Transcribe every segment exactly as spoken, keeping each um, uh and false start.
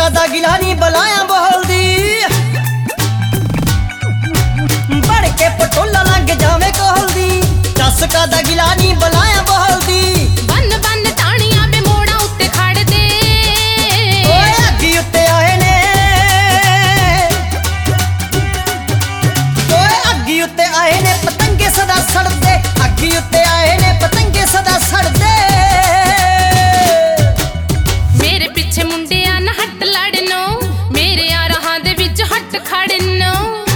दा गिला नहीं बलाया बोलदी बड़ के पटोला लग जावे कोहलदी दस का दा गिला नहीं बलाया बोलदी बन बन ताणियां बे मोड़ा उत्ते खड़ दे ओए अग्गी उत्ते आए ने ओए अग्गी उत्ते आए ने पतंगे सदा सड़दे अग्गी उत्ते आए ने पतंगे सदा सड़दे मेरे पिछे मुंडिया ना हट लड़नो मेरे यारां दे विच हट खड़नो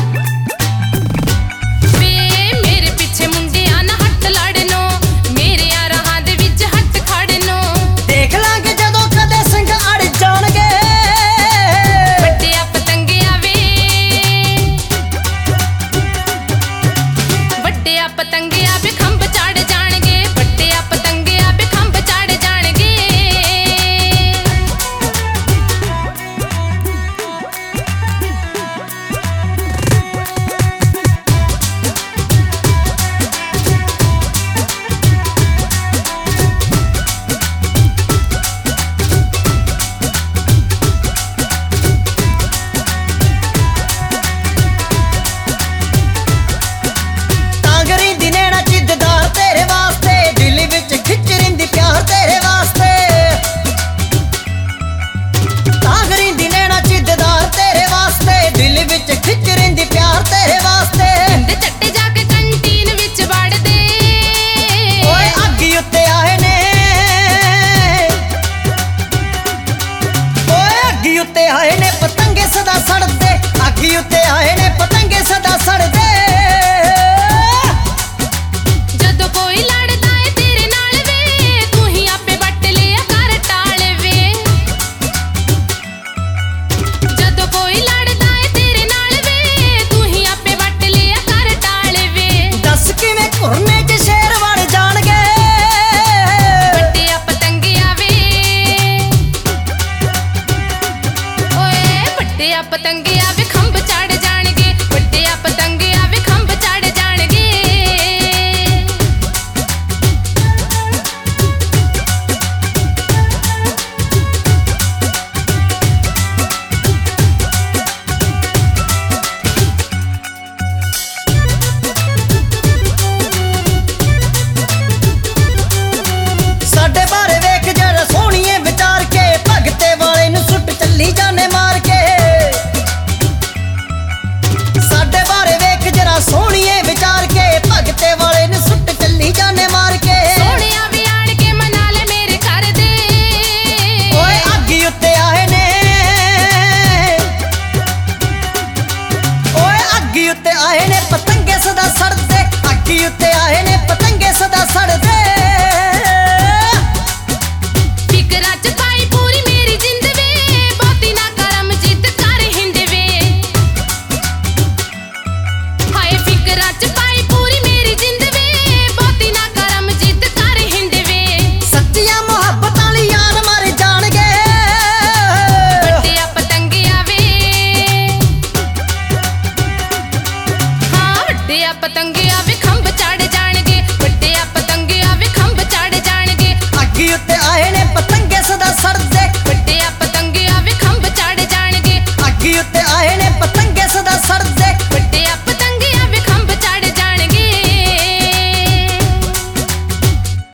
वे मेरे पिछे मुंडिया ना हट लड़नो मेरे यारां दे विच हट खड़नो देख लांगे जदों कदे संग अड़ जाणगे ਵੱਡਿਆ ਪਤੰਗਿਆ ਵੇ ਵੱਡਿਆ ਪਤੰਗਿਆ ਵੇ ਖੰਭ ਚੜ ਜਾਣਗੇ ਵੱਡਿਆ ਪਤੰਗਿਆ ਵੇ ਖੰਭ ਚੜ ਜਾਣਗੇ ਤਾਂਗਰੀ ਦੀ ਨੈਣਾ ਜਿੱਦਦਾਰ ਤੇਰੇ ਵਾਸਤੇ ਦਿਲ ਵਿੱਚ ਖਿੱਚ ਰਿੰਦੀ ਪਿਆਰ ਤੇਰੇ ਵਾਸਤੇ ਤਾਂਗਰੀ ਦੀ ਨੈਣਾ ਜਿੱਦਦਾਰ ਤੇਰੇ ਵਾਸਤੇ ਦਿਲ ਵਿੱਚ ਖਿੱਚ ਰਿੰਦੀ ਪਿਆਰ ਤੇਰੇ ਵਾਸਤੇ ਤੇ ਚੱਟੇ ਜਾ ਕੇ ਕੰਟੀਨ ਵਿੱਚ ਵੜਦੇ ਓਏ ਅੱਗੀ ਉੱਤੇ ਆਏ ਨੇ ਓਏ ਅੱਗੀ ਉੱਤੇ ਆਏ ਨੇ ਪਤੰਗੇ ਸਦਾ ਸੜਦੇ ਅੱਗੀ ਉੱਤੇ ਆਏ ਨੇ ਪਤੰਗੇ ਸਦਾ ਸੜਦੇ ਜਦੋਂ ਕੋਈ ਲੜਦਾ ਏ ਤੇਰੇ ਨਾਲ ਵੇ ਤੂੰ ਹੀ ਆਪੇ ਵੱਟ ਲਿਆ ਕਰ ਟਾਲ ਵੇ ਜਦੋਂ ਕੋਈ ਲੜਦਾ ਏ ਤੇਰੇ ਨਾਲ ਵੇ ਤੂੰ ਹੀ ਆਪੇ ਵੱਟ ਲਿਆ ਕਰ ਟਾਲ ਵੇ ਦੱਸ ਕਿਵੇਂ ਘੁਰਨੇ 'ਚ ਸ਼ੇਰ ਬਣ ਜਾਣਗੇ ਵੱਡਿਆ ਪਤੰਗਿਆ ਵੇ ਓਏ ਵੱਡਿਆ ਪਤੰਗਿਆ ਵੇ ਖੰਭ ਚੜ ਜਾਣਗੇ ਵੱਡਿਆ ਪਤੰਗਿਆ ਵੇ ਖੰਭ ਚੜ ਜਾਣਗੇ ਸਾਡੇ ਬਾਰੇ ਵੇਖ ਜਰਾ ਸੋਹਣੀਏ ਵਿਚਾਰ ਕੇ ਭਗਤੇ ਵਾਲੇ ਨੂੰ ਸੁੱਟ ਚੱਲੀ ਜਾਣੇ ਮਾਰ ਕੇ ਸਾਡੇ ਬਾਰੇ ਵੇਖ ਜਰਾ ਸੋਹਣੀਏ ਵਿਚਾਰ ਕੇ ਭਗਤੇ ਵਾਲੇ ਨੂੰ ਸੁੱਟ ਚੱਲੀ ਜਾਣੇ ਮਾਰ ਕੇ ਸੋਹਣਿਆ ਵੀ ਆਣ ਕੇ ਮਨਾ ਲੈ ਮੇਰੇ ਘਰ ਦੇ ਓਏ ਅੱਗੀ ਉੱਤੇ ਆਏ ਨੇ ਓਏ ਅੱਗੀ ਉੱਤੇ ਆਏ ਨੇ ਪਤੰਗੇ ਸਦਾ ਸੜਦੇ ਅੱਗੀ ਉੱਤੇ ਆਏ ਨੇ ਪਤੰਗੇ ਸਦਾ ਸੜਦੇ ਫਿਕਰਾਂ ਚ ਪਾਈ ਪੂਰੀ ਮੇਰੀ ਜਿੰਦ ਵੇ ਬਹੁਤੀ ਨਾ ਕਰਮ ਜਿੱਦ ਕਰ ਹਿੰਦ ਵੇ ਹਾਏ ਫਿਕਰਾਂ ਚ ਪਾਈ ਪੂਰੀ ਮੇਰੀ ਜਿੰਦ ਵੇ ਬਹੁਤੀ ਨਾ ਕਰਮ ਜਿੱਦ ਕਰ ਹਿੰਦ ਵੇ ਸੱਚੀਆਂ ਮੁਹੱਬਤ ਵਾਲੀ ਯਾਰ ਮਰ ਜਾਣਗੇ ਵੱਡਿਆ ਪਤੰਗਿਆ ਵੇ ਹਾਂ ਵੱਡਿਆ ਪਤੰਗਿਆ ਵੇ ਖੰਭ